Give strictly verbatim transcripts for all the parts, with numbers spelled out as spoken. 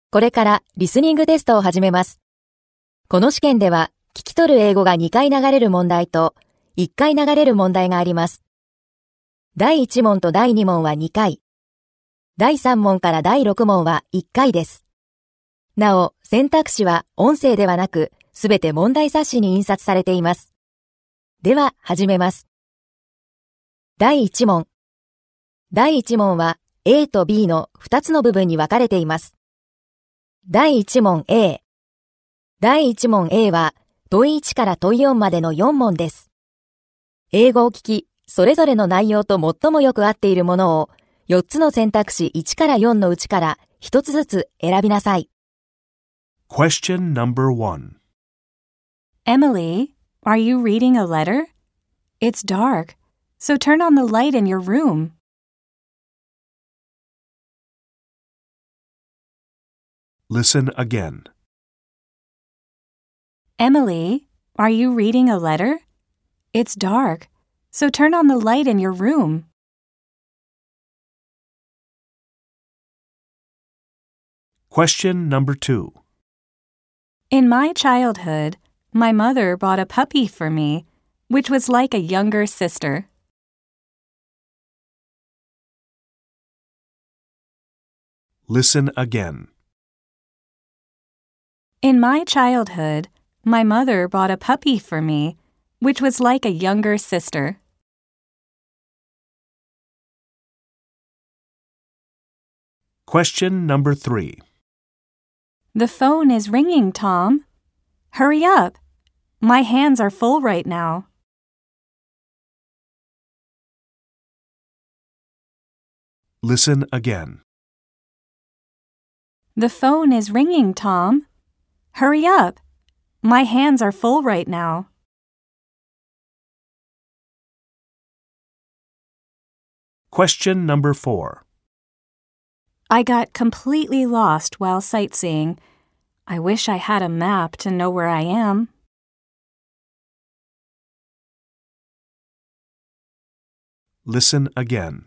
これからリスニングテストを始めます。この試験では、聞き取る英語がにかい流れる問題といっかい流れる問題があります。だいいち問とだいに問はにかい。だいさん問からだいろく問はいっかいです。なお、選択肢は音声ではなく、すべて問題冊子に印刷されています。では、始めます。だいいち問。だいいち問は A と B のふたつの部分に分かれています。だいいち問 A。だいいち問 A は問いいちから問いよんまでのよん問です。英語を聞き、それぞれの内容と最もよく合っているものをよっつの選択肢いちからよんのうちからひとつずつ選びなさい。 Question number one. Emily, are you reading a letter? It's dark, so turn on the light in your room. Listen again. Emily, are you reading a letter? It's dark, so turn on the light in your room. Question number two. In my childhood, my mother bought a puppy for me, which was like a younger sister. Listen again. In my childhood, my mother bought a puppy for me, which was like a younger sister. Question number three. The phone is ringing, Tom. Hurry up. My hands are full right now. Listen again. The phone is ringing, Tom. Hurry up. My hands are full right now. Question number four. I got completely lost while sightseeing. I wish I had a map to know where I am. Listen again.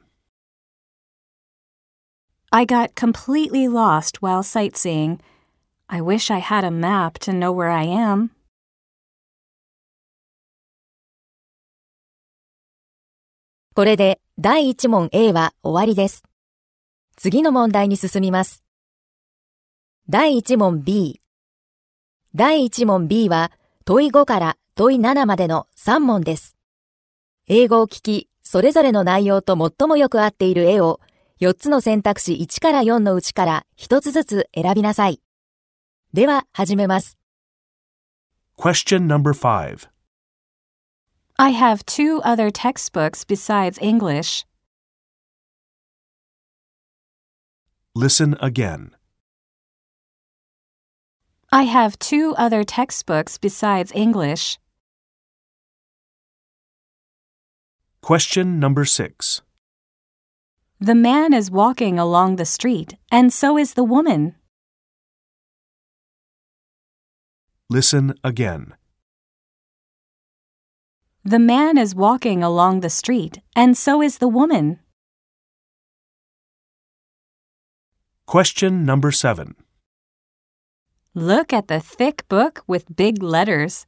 I got completely lost while sightseeing. I wish I had a map to know where I am. これでだいいち問 A は終わりです。次の問題に進みます。だいいち問 B。だいいち問 B は問いごから問いななまでのさん問です。英語を聞き、それぞれの内容と最もよく合っている絵をよっつの選択肢いちからよんのうちからひとつずつ選びなさい。では、始めます。 Question number five. I have two other textbooks besides English. Listen again. I have two other textbooks besides English. Question number six. The man is walking along the street, and so is the woman. Listen again. The man is walking along the street, and so is the woman. Question number seven. Look at the thick book with big letters.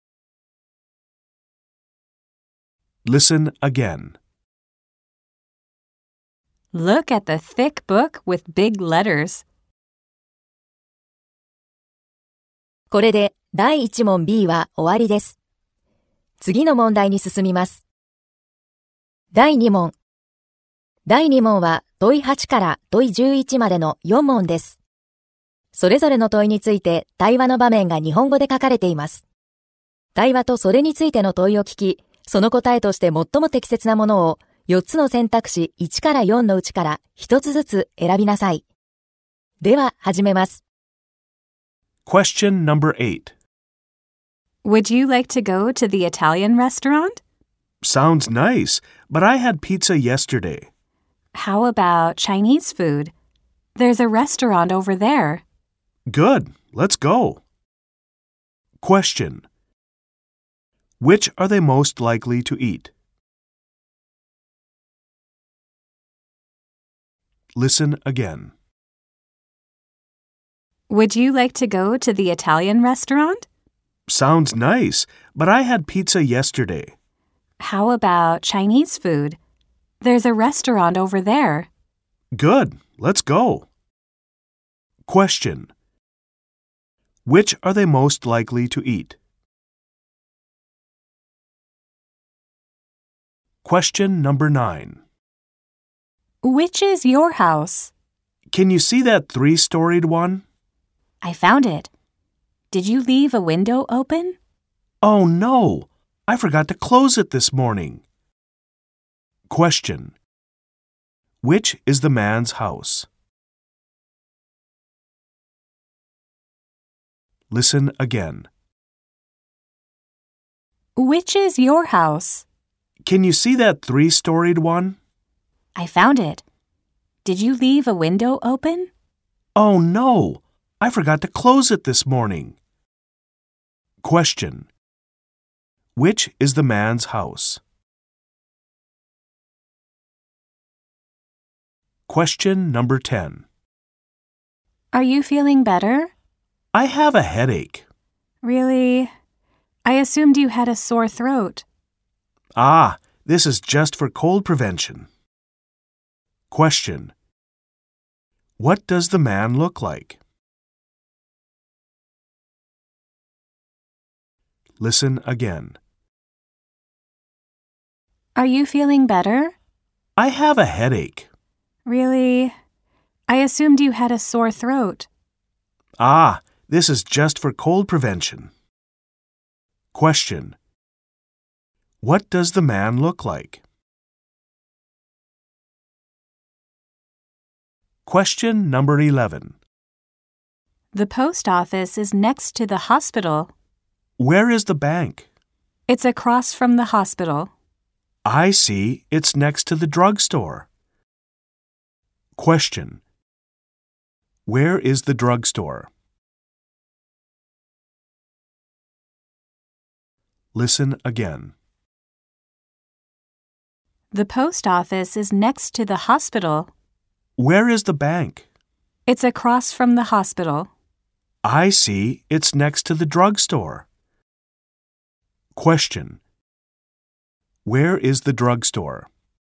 Listen again. Look at the thick book with big letters. これでだいいち問 B は終わりです。次の問題に進みます。だいに問。だいに問は問いはちから問いじゅういちまでのよん問です。それぞれの問いについて対話の場面が日本語で書かれています。対話とそれについての問いを聞き、その答えとして最も適切なものをよっつの選択肢いちからよんのうちからひとつずつ選びなさい。では、始めます。 Question number eight. Would you like to go to the Italian restaurant? Sounds nice, but I had pizza yesterday. How about Chinese food? There's a restaurant over there. Good, let's go. Question. Which are they most likely to eat? Listen again. Would you like to go to the Italian restaurant? Sounds nice, but I had pizza yesterday. How about Chinese food? There's a restaurant over there. Good, let's go. Question. Which are they most likely to eat? Question number nine. Which is your house? Can you see that three-storied one? I found it. Did you leave a window open? Oh no, I forgot to close it this morning. Question. Which is the man's house? Listen again. Which is your house? Can you see that three-storied one? I found it. Did you leave a window open? Oh no, I forgot to close it this morning. Question. Which is the man's house? Question number ten. Are you feeling better? I have a headache. Really? I assumed you had a sore throat. Ah, this is just for cold prevention. Question. What does the man look like? Listen again. Are you feeling better? I have a headache. Really? I assumed you had a sore throat. Ah, this is just for cold prevention. Question. What does the man look like? Question number eleven. The post office is next to the hospital. Where is the bank? It's across from the hospital. I see, it's next to the drugstore. Question. Where is the drugstore? Listen again. The post office is next to the hospital. Where is the bank? It's across from the hospital. I see, it's next to the drugstore. Question. Where is the drugstore?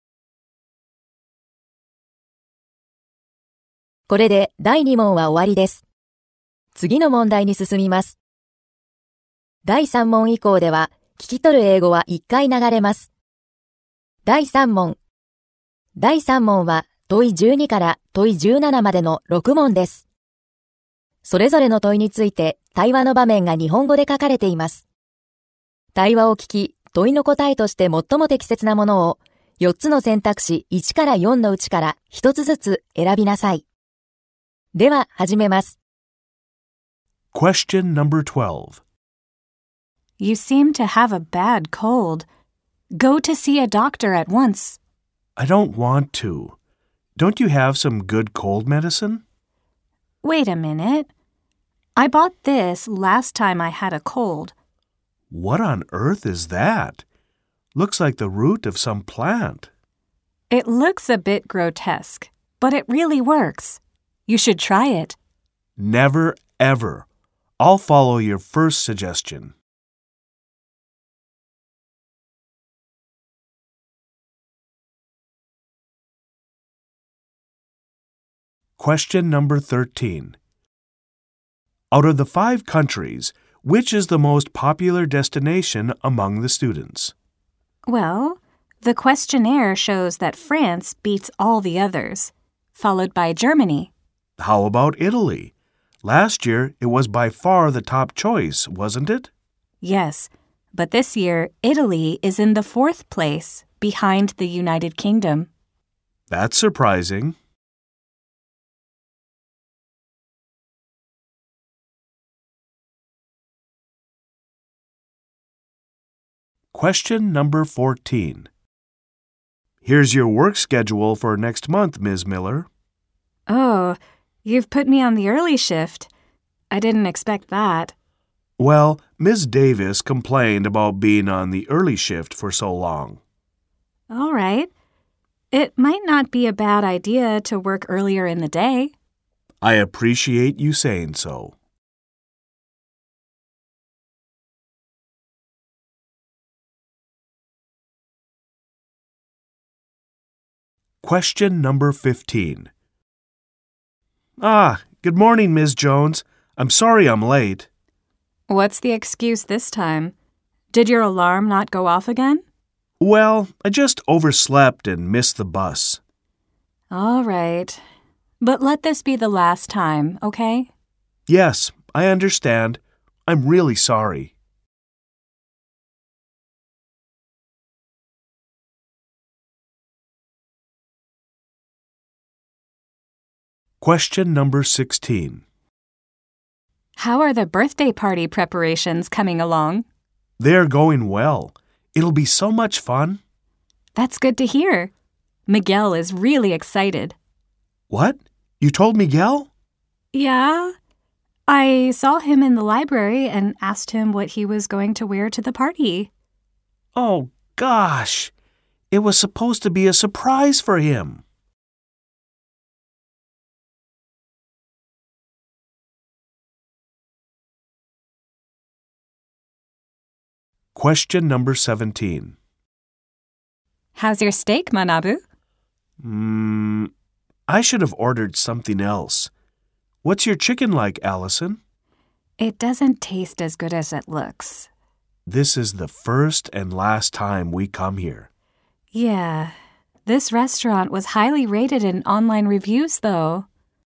これでだいに問は終わりです。次の問題に進みます。だいさん問以降では、聞き取る英語はいっかい流れます。だいさん問。だいさん問は問いじゅうにから問いじゅうななまでのろく問です。それぞれの問いについて対話の場面が日本語で書かれています。対話を聞き、問いの答えとして最も適切なものをよっつの選択肢いちからよんのうちからひとつずつ選びなさい。では始めます。 Question number twelve. You seem to have a bad cold. Go to see a doctor at once. I don't want to. Don't you have some good cold medicine? Wait a minute. I bought this last time I had a cold. What on earth is that? Looks like the root of some plant. It looks a bit grotesque, but it really works. You should try it. Never, ever. I'll follow your first suggestion. Question number thirteen. Out of the five countries, which is the most popular destination among the students? Well, the questionnaire shows that France beats all the others, followed by Germany. How about Italy? Last year, it was by far the top choice, wasn't it? Yes, but this year, Italy is in the fourth place, behind the United Kingdom. That's surprising. Question number fourteen. Here's your work schedule for next month, Miz Miller. Oh, you've put me on the early shift. I didn't expect that. Well, Miz Davis complained about being on the early shift for so long. All right. It might not be a bad idea to work earlier in the day. I appreciate you saying so. Question number fifteen. Ah, good morning, Miz Jones. I'm sorry I'm late. What's the excuse this time? Did your alarm not go off again? Well, I just overslept and missed the bus. All right. But let this be the last time, okay? Yes, I understand. I'm really sorry. Question number sixteen. How are the birthday party preparations coming along? They're going well. It'll be so much fun. That's good to hear. Miguel is really excited. What? You told Miguel? Yeah. I saw him in the library and asked him what he was going to wear to the party. Oh, gosh. It was supposed to be a surprise for him. Question number seventeen. How's your steak, Manabu? Hmm, I should have ordered something else. What's your chicken like, Allison? It doesn't taste as good as it looks. This is the first and last time we come here. Yeah. This restaurant was highly rated in online reviews, though.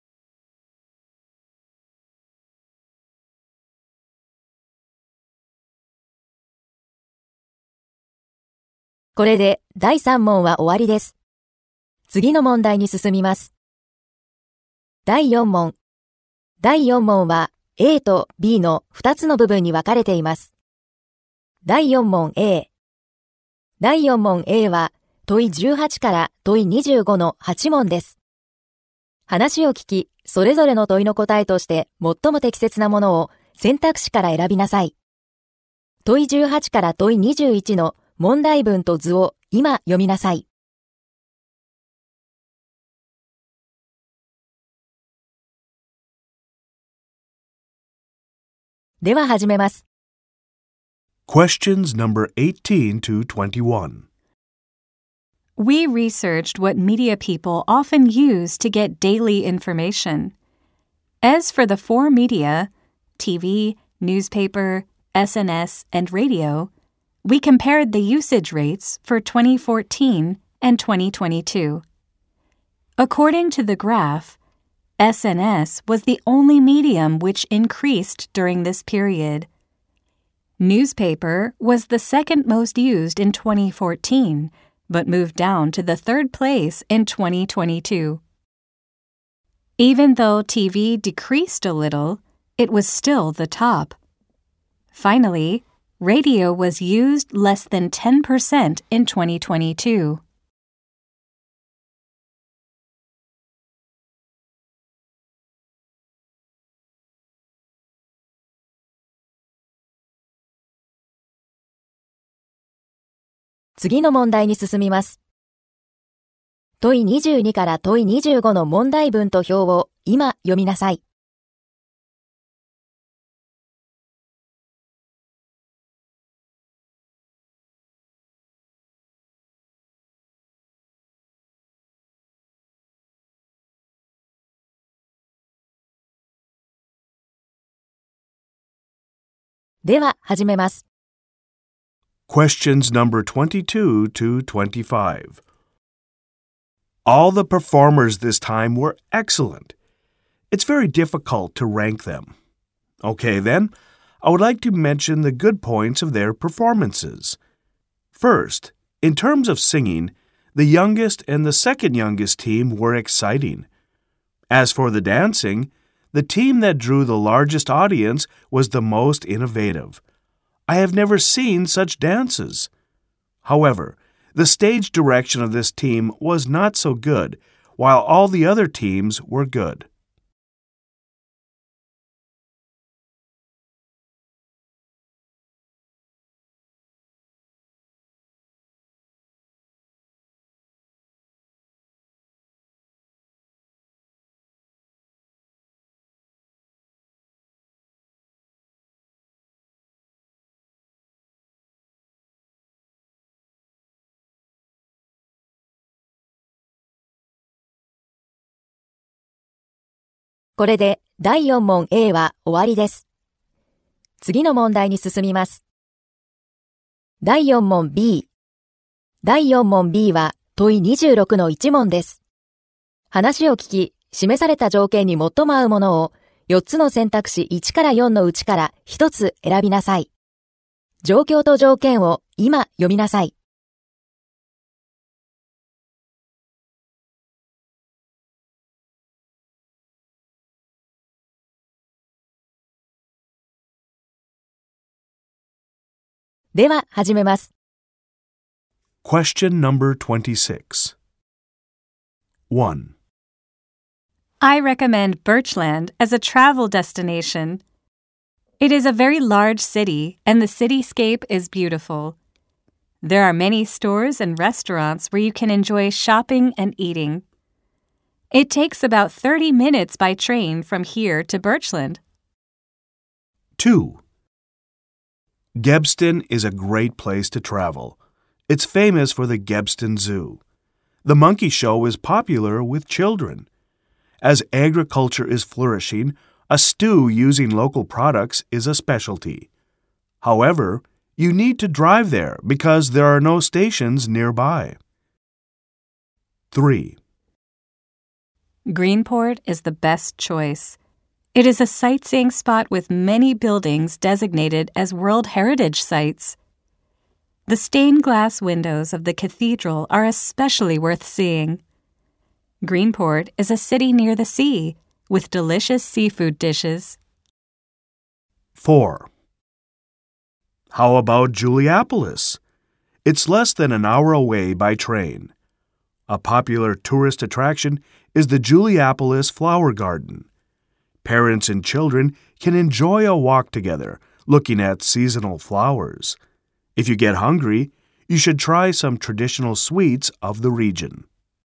これでだいさん問は終わりです。次の問題に進みます。だいよん問。だいよん問は A と B のふたつの部分に分かれています。だいよん問 A。だいよん問 A は問いじゅうはちから問いにじゅうごのはち問です。話を聞き、それぞれの問いの答えとして最も適切なものを選択肢から選びなさい。問いじゅうはちから問いにじゅういちの問題文と図を今読みなさい。では始めます。 Questions number eighteen to twenty-one. We researched what media people often use to get daily information. As for the four media, T V, newspaper, S N S, and radio, we compared the usage rates for twenty fourteen and twenty twenty-two. According to the graph, S N S was the only medium which increased during this period. Newspaper was the second most used in twenty fourteen, but moved down to the third place in twenty twenty-two. Even though T V decreased a little, it was still the top. Finally, radio was used less than ten percent in twenty twenty-two. 次の問題に進みます。問いにじゅうにから問いにじゅうごの問題文と表を今読みなさい。では始めます。 Questions number twenty-two to twenty-five. All the performers this time were excellent. It's very difficult to rank them. Okay, then, I would like to mention the good points of their performances. First, in terms of singing, the youngest and the second youngest team were exciting. As for the dancing, the team that drew the largest audience was the most innovative. I have never seen such dances. However, the stage direction of this team was not so good, while all the other teams were good. これでだいよん問 A は終わりです。次の問題に進みます。だいよん問 B。だいよん問 B は問いにじゅうろくのいち問です。話を聞き、示された条件に最も合うものをよっつの選択肢いちからよんのうちからひとつ選びなさい。状況と条件を今読みなさい。では始めます。 Question number twenty-six. one. I recommend Birchland as a travel destination. It is a very large city, and the cityscape is beautiful. There are many stores and restaurants where you can enjoy shopping and eating. It takes about thirty minutes by train from here to Birchland. two. Gebston is a great place to travel. It's famous for the Gebston Zoo. The monkey show is popular with children. As agriculture is flourishing, a stew using local products is a specialty. However, you need to drive there because there are no stations nearby. three. Greenport is the best choice. It is a sightseeing spot with many buildings designated as World Heritage Sites. The stained glass windows of the cathedral are especially worth seeing. Greenport is a city near the sea with delicious seafood dishes. four. How about Juliapolis? It's less than an hour away by train. A popular tourist attraction is the Juliapolis Flower Garden. Parents and children can enjoy a walk together, looking at seasonal flowers. If you get hungry, you should try some traditional sweets of the region.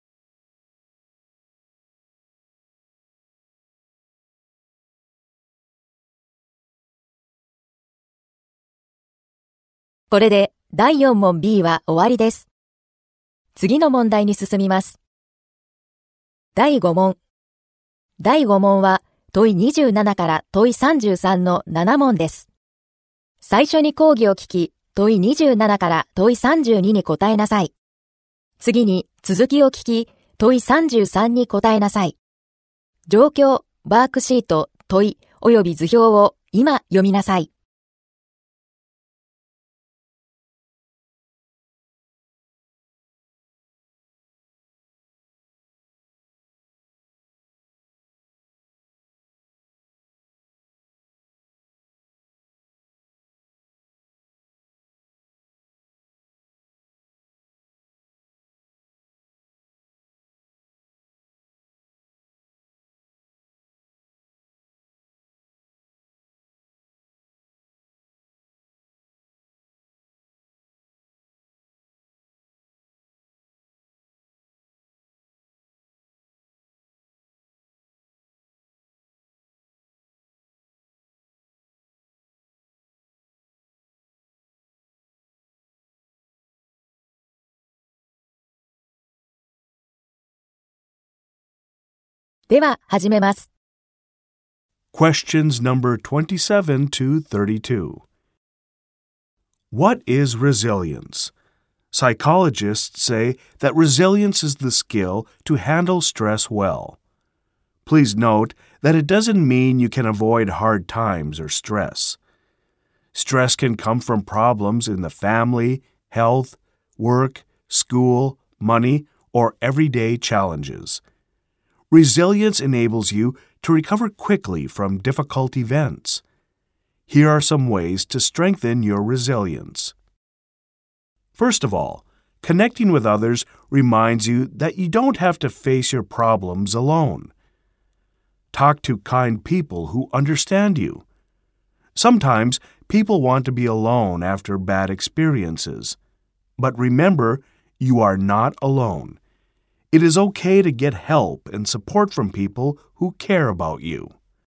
これでだいよん問 B は終わりです。次の問題に進みます。だいご問。だいご問は問いにじゅうななから問いさんじゅうさんのなな問です。最初に講義を聞き、問いにじゅうななから問いさんじゅうにに答えなさい。次に続きを聞き、問いさんじゅうさんに答えなさい。状況、ワークシート、問い及び図表を今読みなさい。では始めます。 Questions number twenty-seven to thirty-two. What is resilience? Psychologists say that resilience is the skill to handle stress well. Please note that it doesn't mean you can avoid hard times or stress. Stress can come from problems in the family, health, work, school, money, or everyday challenges. Resilience enables you to recover quickly from difficult events. Here are some ways to strengthen your resilience. First of all, connecting with others reminds you that you don't have to face your problems alone. Talk to kind people who understand you. Sometimes people want to be alone after bad experiences. But remember, you are not alone. It is okay to get help and support from people who care about you.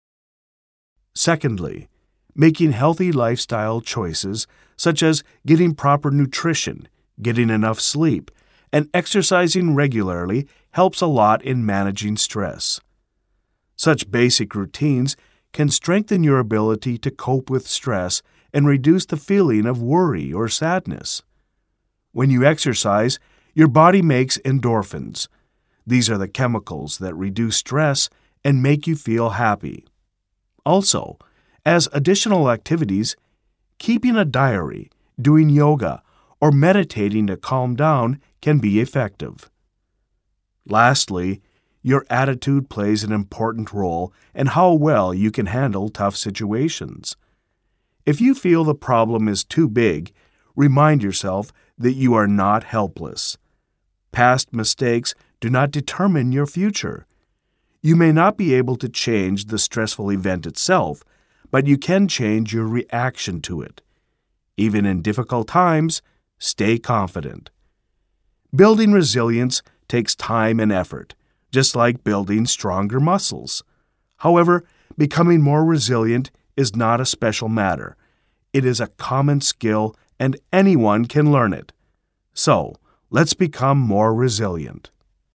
Secondly, making healthy lifestyle choices such as getting proper nutrition, getting enough sleep, and exercising regularly helps a lot in managing stress. Such basic routines can strengthen your ability to cope with stress and reduce the feeling of worry or sadness. When you exercise, your body makes endorphins. These are the chemicals that reduce stress and make you feel happy. Also, as additional activities, keeping a diary, doing yoga, or meditating to calm down can be effective. Lastly, your attitude plays an important role in how well you can handle tough situations. If you feel the problem is too big, remind yourself that you are not helpless. Past mistakes do not determine your future. You may not be able to change the stressful event itself, but you can change your reaction to it. Even in difficult times, stay confident. Building resilience takes time and effort, just like building stronger muscles. However, becoming more resilient is not a special matter. It is a common skill, and anyone can learn it. So, let's become more resilient.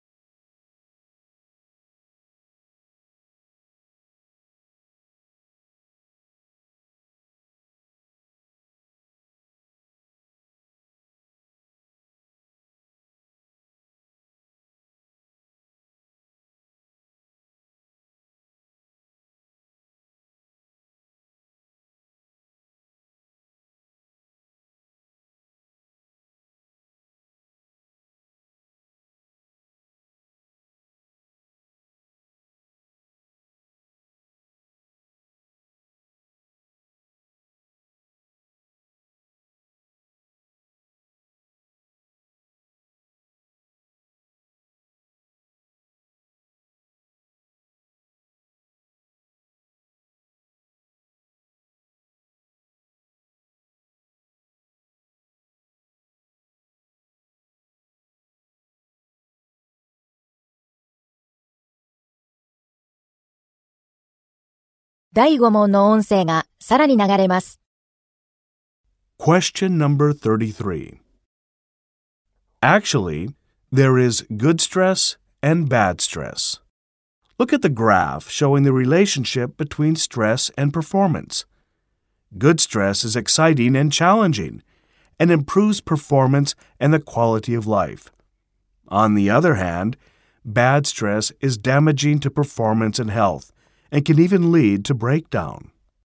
だいご問の音声がさらに流れます。 Question number thirty-three. Actually, there is good stress and bad stress. Look at the graph showing the relationship between stress and performance. Good stress is exciting and challenging and improves performance and the quality of life. On the other hand, bad stress is damaging to performance and health and can even lead to breakdown.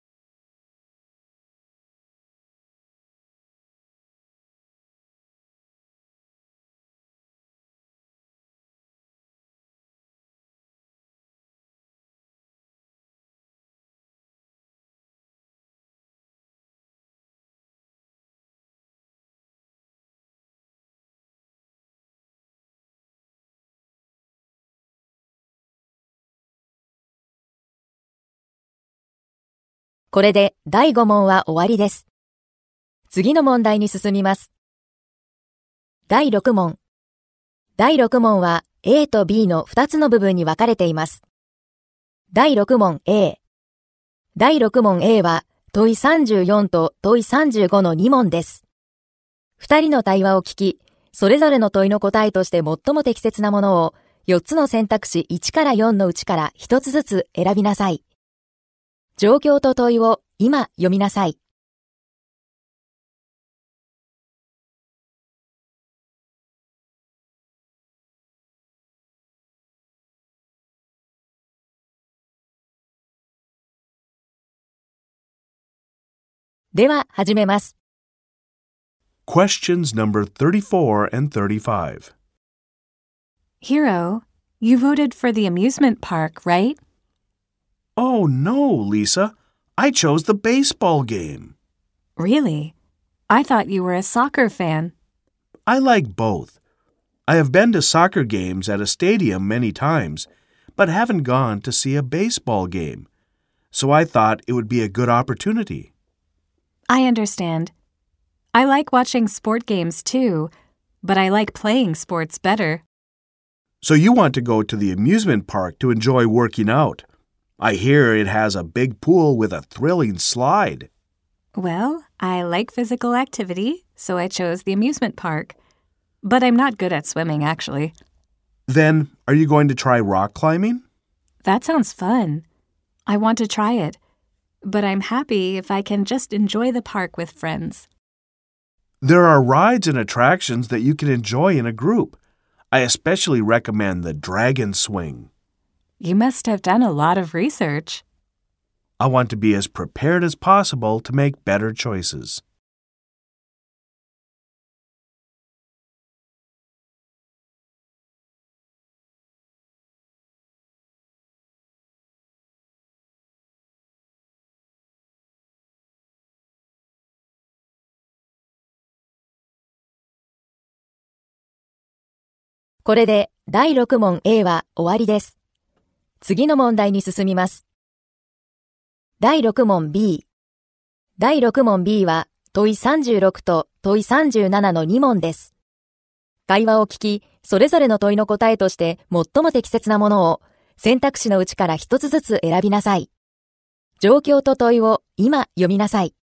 これでだいご問は終わりです。次の問題に進みます。だいろく問。だいろく問は A と B のふたつの部分に分かれています。だいろく問 A。だいろく問 A は問いさんじゅうよんと問いさんじゅうごのに問です。二人の対話を聞き、それぞれの問いの答えとして最も適切なものをよっつの選択肢いちからよんのうちからひとつずつ選びなさい。状況と問いを今読みなさい。では始めます。 Questions number thirty-four and thirty-five. Hiro, you voted for the amusement park, right? Oh, no, Lisa. I chose the baseball game. Really? I thought you were a soccer fan. I like both. I have been to soccer games at a stadium many times, but haven't gone to see a baseball game. So I thought it would be a good opportunity. I understand. I like watching sport games too, but I like playing sports better. So you want to go to the amusement park to enjoy working out. I hear it has a big pool with a thrilling slide. Well, I like physical activity, so I chose the amusement park. But I'm not good at swimming, actually. Then, are you going to try rock climbing? That sounds fun. I want to try it, but I'm happy if I can just enjoy the park with friends. There are rides and attractions that you can enjoy in a group. I especially recommend the Dragon Swing. You must have done a lot of research. I want to be as prepared as possible to make better choices. これでだいろく問 A は終わりです。次の問題に進みます。だいろく問 B。だいろく問 B は問いさんじゅうろくと問いさんじゅうななのに問です。会話を聞き、それぞれの問いの答えとして最も適切なものを選択肢のうちから一つずつ選びなさい。状況と問いを今読みなさい。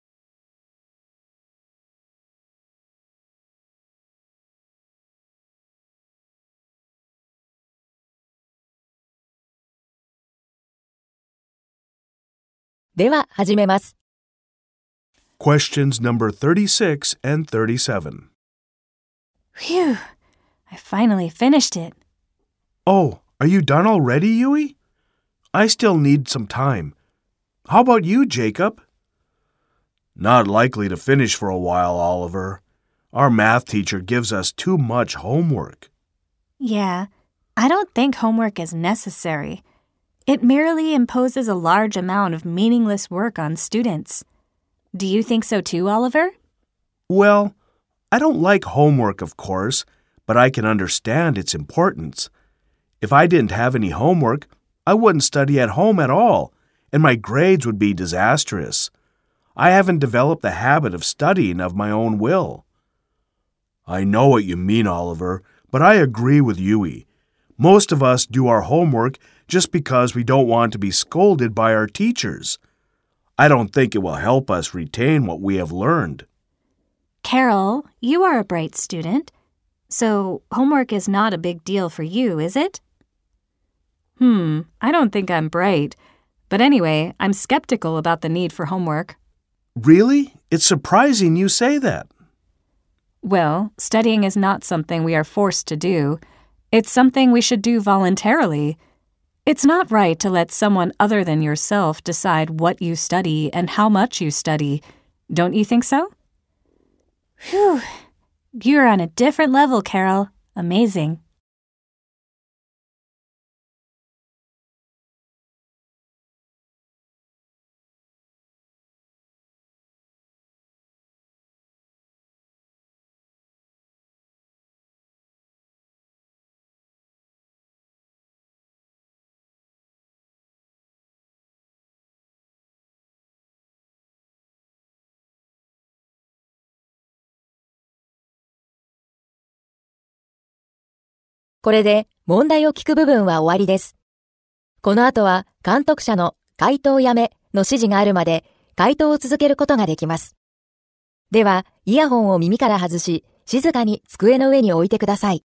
では始めます。 Questions number thirty-six and thirty-seven. Phew, I finally finished it. Oh, are you done already, Yui? I still need some time. How about you, Jacob? Not likely to finish for a while, Oliver. Our math teacher gives us too much homework. Yeah, I don't think homework is necessary. It merely imposes a large amount of meaningless work on students. Do you think so too, Oliver? Well, I don't like homework, of course, but I can understand its importance. If I didn't have any homework, I wouldn't study at home at all, and my grades would be disastrous. I haven't developed the habit of studying of my own will. I know what you mean, Oliver, but I agree with Yui. Most of us do our homework just because we don't want to be scolded by our teachers. I don't think it will help us retain what we have learned. Carol, you are a bright student. So homework is not a big deal for you, is it? Hmm, I don't think I'm bright. But anyway, I'm skeptical about the need for homework. Really? It's surprising you say that. Well, studying is not something we are forced to do. It's something we should do voluntarily. It's not right to let someone other than yourself decide what you study and how much you study. Don't you think so? Phew. You're on a different level, Carol. Amazing. これで問題を聞く部分は終わりです。この後は監督者の回答やめの指示があるまで回答を続けることができます。では、イヤホンを耳から外し、静かに机の上に置いてください。